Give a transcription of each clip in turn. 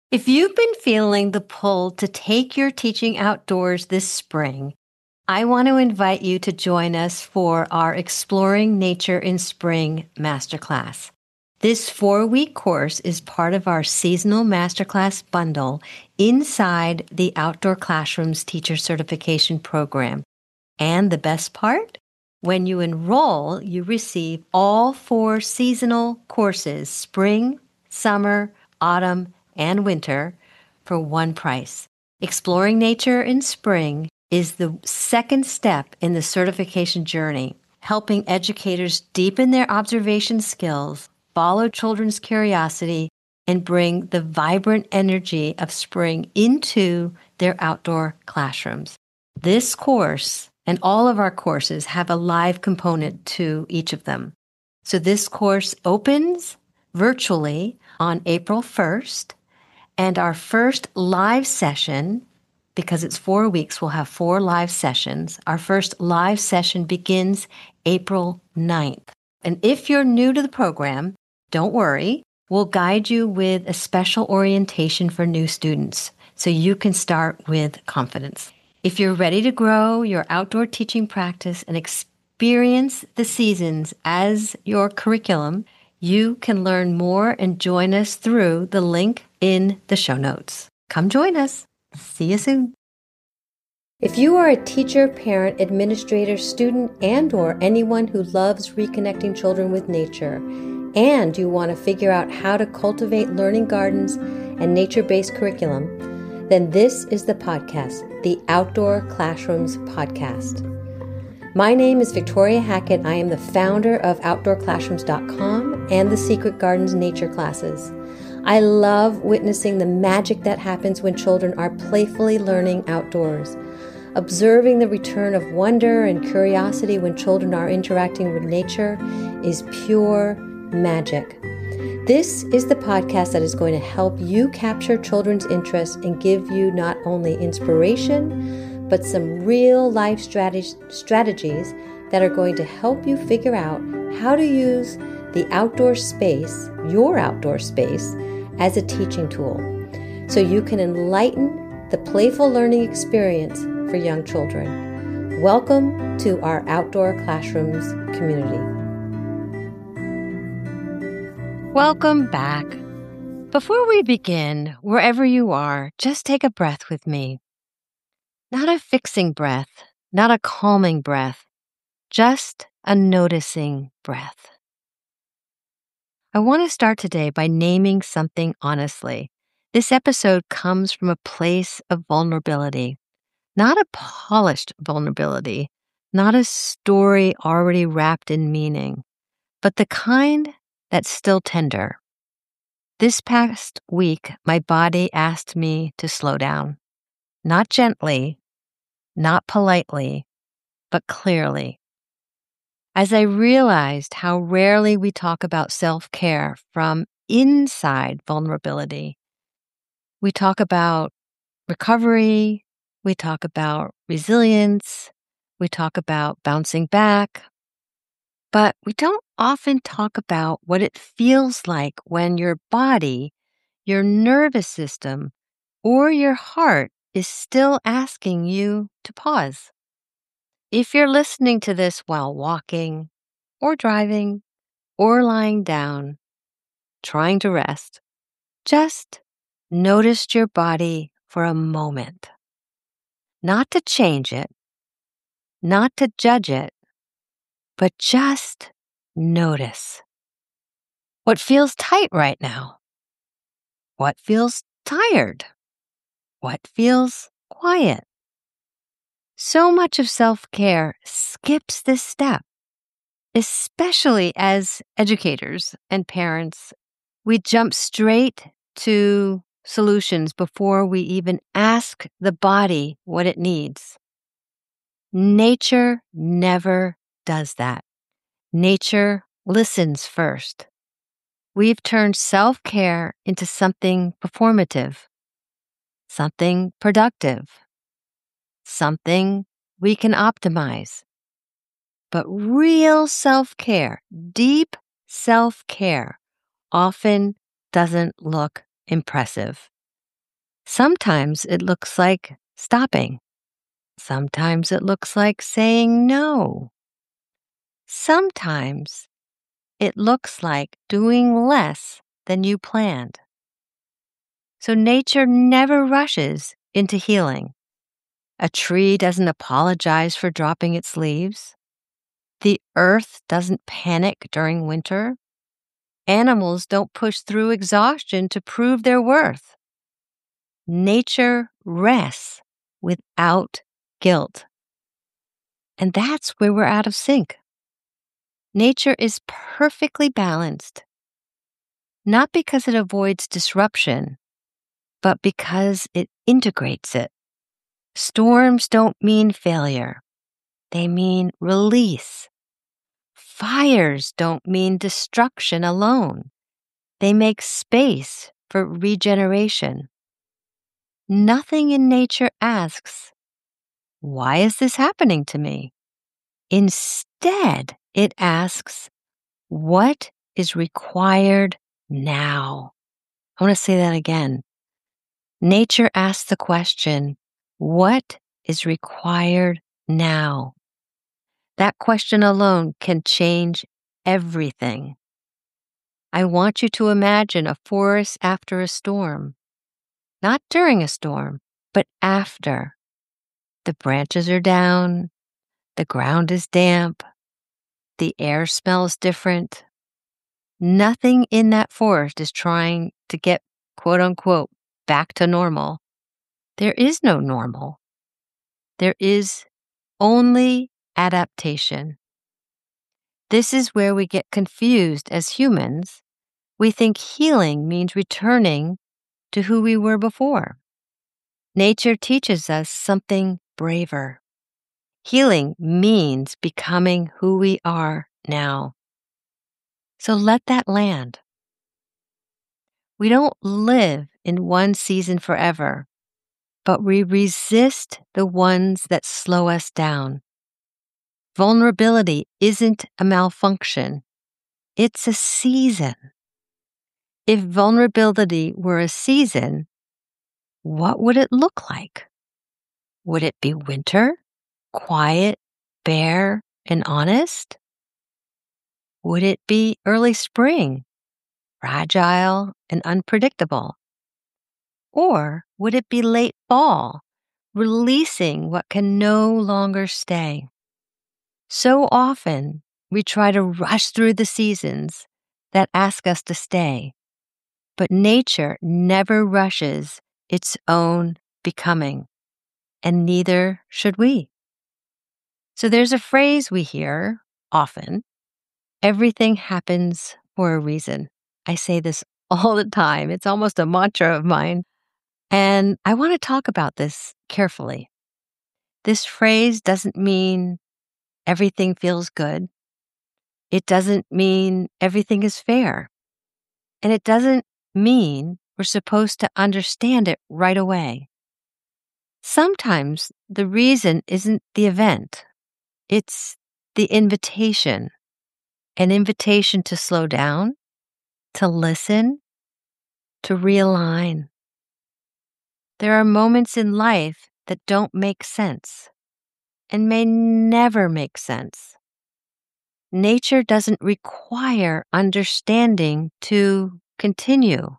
If you've been feeling the pull to take your teaching outdoors this spring, I want to invite you to join us for our Exploring Nature in Spring Masterclass. This 4-week course is part of our seasonal masterclass bundle inside the Outdoor Classrooms Teacher Certification Program. And the best part? When you enroll, you receive all 4 seasonal courses, spring, summer, autumn, and winter, for one price. Exploring Nature in Spring is the second step in the certification journey, helping educators deepen their observation skills, follow children's curiosity, and bring the vibrant energy of spring into their outdoor classrooms. This course and all of our courses have a live component to each of them. So this course opens virtually on April 1st, and our first live session, because it's 4 weeks, we'll have 4 live sessions. Our first live session begins April 9th. And if you're new to the program, don't worry. We'll guide you with a special orientation for new students so you can start with confidence. If you're ready to grow your outdoor teaching practice and experience the seasons as your curriculum, you can learn more and join us through the link in the show notes. Come join us. See you soon. If you are a teacher, parent, administrator, student, and/or anyone who loves reconnecting children with nature, and you want to figure out how to cultivate learning gardens and nature-based curriculum, then this is the podcast, the Outdoor Classrooms Podcast. My name is Victoria Hackett. I am the founder of OutdoorClassrooms.com and the Secret Gardens Nature Classes. I love witnessing the magic that happens when children are playfully learning outdoors. Observing the return of wonder and curiosity when children are interacting with nature is pure magic. This is the podcast that is going to help you capture children's interest and give you not only inspiration, but some real life strategies that are going to help you figure out how to use the outdoor space, your outdoor space, as a teaching tool, so you can enlighten the playful learning experience for young children. Welcome to our Outdoor Classrooms community. Welcome back. Before we begin, wherever you are, just take a breath with me. Not a fixing breath, not a calming breath, just a noticing breath. I want to start today by naming something honestly. This episode comes from a place of vulnerability, not a polished vulnerability, not a story already wrapped in meaning, but the kind that's still tender. This past week, my body asked me to slow down, not gently, not politely, but clearly. As I realized how rarely we talk about self-care from inside vulnerability, we talk about recovery, we talk about resilience, we talk about bouncing back, but we don't often talk about what it feels like when your body, your nervous system, or your heart is still asking you to pause. If you're listening to this while walking, or driving, or lying down, trying to rest, just notice your body for a moment. Not to change it, not to judge it, but just notice. What feels tight right now? What feels tired? What feels quiet? So much of self-care skips this step. Especially as educators and parents, we jump straight to solutions before we even ask the body what it needs. Nature never does that. Nature listens first. We've turned self-care into something performative, something productive, something we can optimize. But real self-care, deep self-care, often doesn't look impressive. Sometimes it looks like stopping. Sometimes it looks like saying no. Sometimes it looks like doing less than you planned. So nature never rushes into healing. A tree doesn't apologize for dropping its leaves. The earth doesn't panic during winter. Animals don't push through exhaustion to prove their worth. Nature rests without guilt. And that's where we're out of sync. Nature is perfectly balanced, not because it avoids disruption, but because it integrates it. Storms don't mean failure, they mean release. Fires don't mean destruction alone, they make space for regeneration. Nothing in nature asks, "Why is this happening to me?" Instead, it asks, "What is required now?" I want to say that again. Nature asks the question, "What is required now?" That question alone can change everything. I want you to imagine a forest after a storm, not during a storm, but after. The branches are down, the ground is damp, the air smells different. Nothing in that forest is trying to get, quote unquote, back to normal. There is no normal. There is only adaptation. This is where we get confused as humans. We think healing means returning to who we were before. Nature teaches us something braver. Healing means becoming who we are now. So let that land. We don't live in one season forever, but we resist the ones that slow us down. Vulnerability isn't a malfunction, it's a season. If vulnerability were a season, what would it look like? Would it be winter, quiet, bare, and honest? Would it be early spring, fragile and unpredictable? Or would it be late fall, releasing what can no longer stay? So often, we try to rush through the seasons that ask us to stay, but nature never rushes its own becoming, and neither should we. So there's a phrase we hear often: everything happens for a reason. I say this all the time. It's almost a mantra of mine. And I want to talk about this carefully. This phrase doesn't mean everything feels good. It doesn't mean everything is fair. And it doesn't mean we're supposed to understand it right away. Sometimes the reason isn't the event, it's the invitation. An invitation to slow down, to listen, to realign. There are moments in life that don't make sense and may never make sense. Nature doesn't require understanding to continue.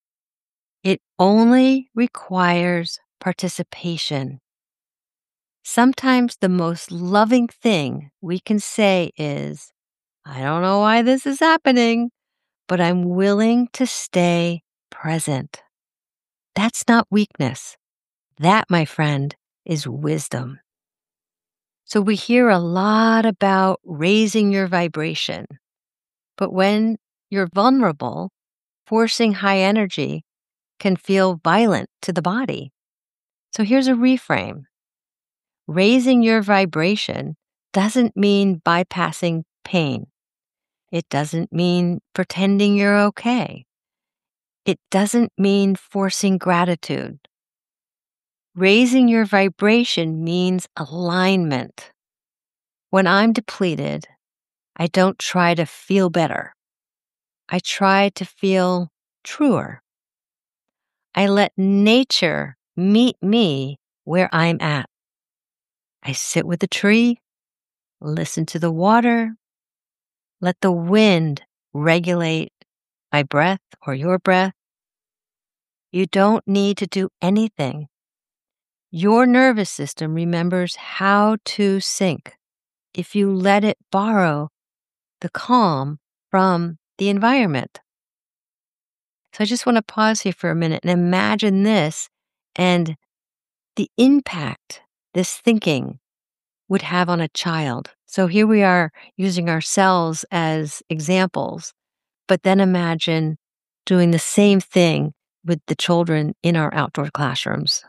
It only requires participation. Sometimes the most loving thing we can say is, "I don't know why this is happening, but I'm willing to stay present." That's not weakness. That, my friend, is wisdom. So we hear a lot about raising your vibration, but when you're vulnerable, forcing high energy can feel violent to the body. So here's a reframe. Raising your vibration doesn't mean bypassing pain. It doesn't mean pretending you're okay. It doesn't mean forcing gratitude. Raising your vibration means alignment. When I'm depleted, I don't try to feel better. I try to feel truer. I let nature meet me where I'm at. I sit with the tree, listen to the water, let the wind regulate my breath or your breath. You don't need to do anything. Your nervous system remembers how to sync if you let it borrow the calm from the environment. So I just want to pause here for a minute and imagine this and the impact this thinking would have on a child. So here we are using ourselves as examples, but then imagine doing the same thing with the children in our outdoor classrooms.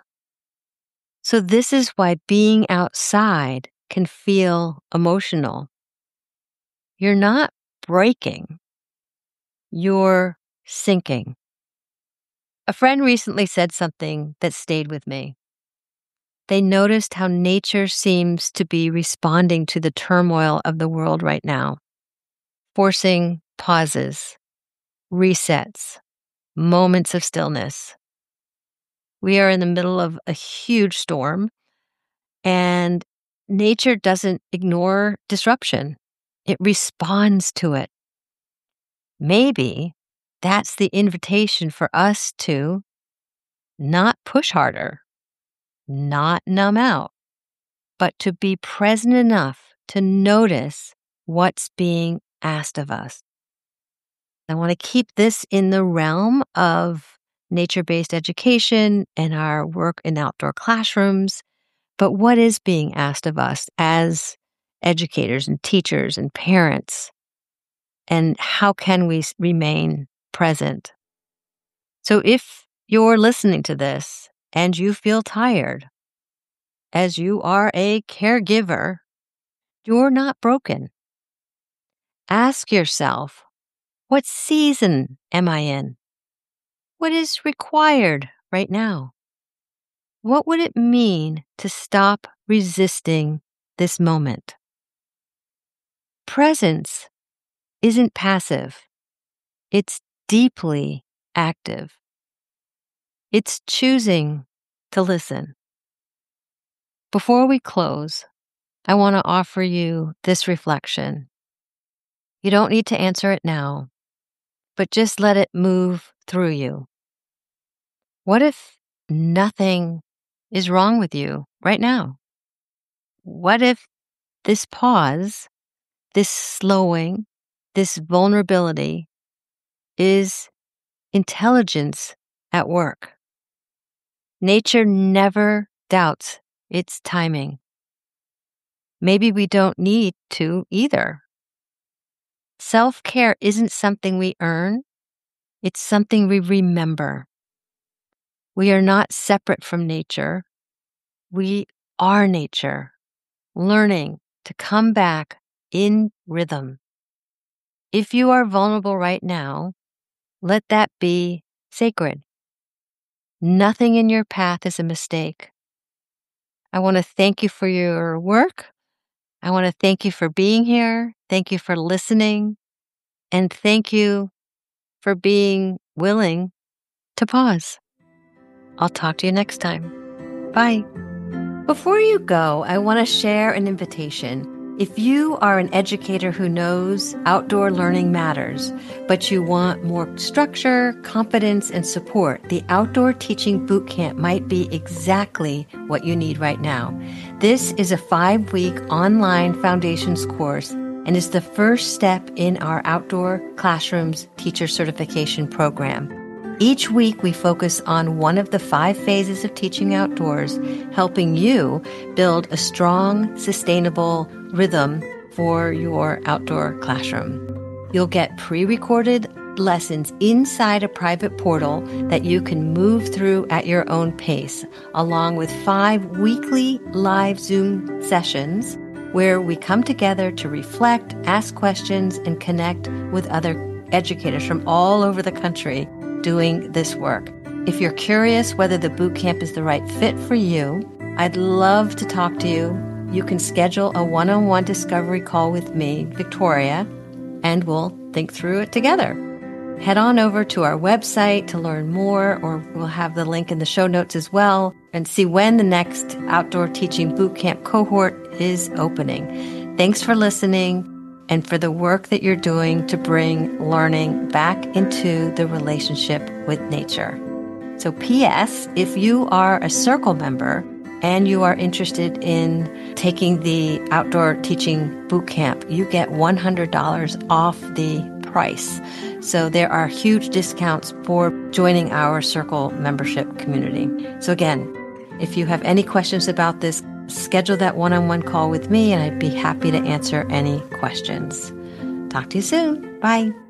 So this is why being outside can feel emotional. You're not breaking, you're sinking. A friend recently said something that stayed with me. They noticed how nature seems to be responding to the turmoil of the world right now, forcing pauses, resets, moments of stillness. We are in the middle of a huge storm, and nature doesn't ignore disruption. It responds to it. Maybe that's the invitation for us to not push harder, not numb out, but to be present enough to notice what's being asked of us. I want to keep this in the realm of nature-based education and our work in outdoor classrooms, but what is being asked of us as educators and teachers and parents, and how can we remain present? So if you're listening to this and you feel tired, as you are a caregiver, you're not broken. Ask yourself, what season am I in? What is required right now? What would it mean to stop resisting this moment? Presence isn't passive. It's deeply active. It's choosing to listen. Before we close, I want to offer you this reflection. You don't need to answer it now, but just let it move through you. What if nothing is wrong with you right now? What if this pause, this slowing, this vulnerability is intelligence at work? Nature never doubts its timing. Maybe we don't need to either. Self-care isn't something we earn. It's something we remember. We are not separate from nature. We are nature, learning to come back in rhythm. If you are vulnerable right now, let that be sacred. Nothing in your path is a mistake. I want to thank you for your work. I want to thank you for being here. Thank you for listening. And thank you for being willing to pause. I'll talk to you next time. Bye. Before you go, I want to share an invitation. If you are an educator who knows outdoor learning matters, but you want more structure, confidence, and support, the Outdoor Teaching Bootcamp might be exactly what you need right now. This is a 5-week online foundations course and is the first step in our Outdoor Classrooms Teacher Certification Program. Each week, we focus on one of the 5 phases of teaching outdoors, helping you build a strong, sustainable rhythm for your outdoor classroom. You'll get pre-recorded lessons inside a private portal that you can move through at your own pace, along with 5 weekly live Zoom sessions where we come together to reflect, ask questions, and connect with other educators from all over the country doing this work. If you're curious whether the bootcamp is the right fit for you, I'd love to talk to you. You can schedule a one-on-one discovery call with me, Victoria, and we'll think through it together. head on over to our website to learn more, or we'll have the link in the show notes as well, and see when the next Outdoor Teaching Bootcamp cohort is opening. Thanks for listening and for the work that you're doing to bring learning back into the relationship with nature. So P.S., if you are a Circle member and you are interested in taking the Outdoor Teaching Bootcamp, you get $100 off the price. So there are huge discounts for joining our Circle membership community. So again, if you have any questions about this, schedule that one-on-one call with me and I'd be happy to answer any questions. Talk to you soon. Bye.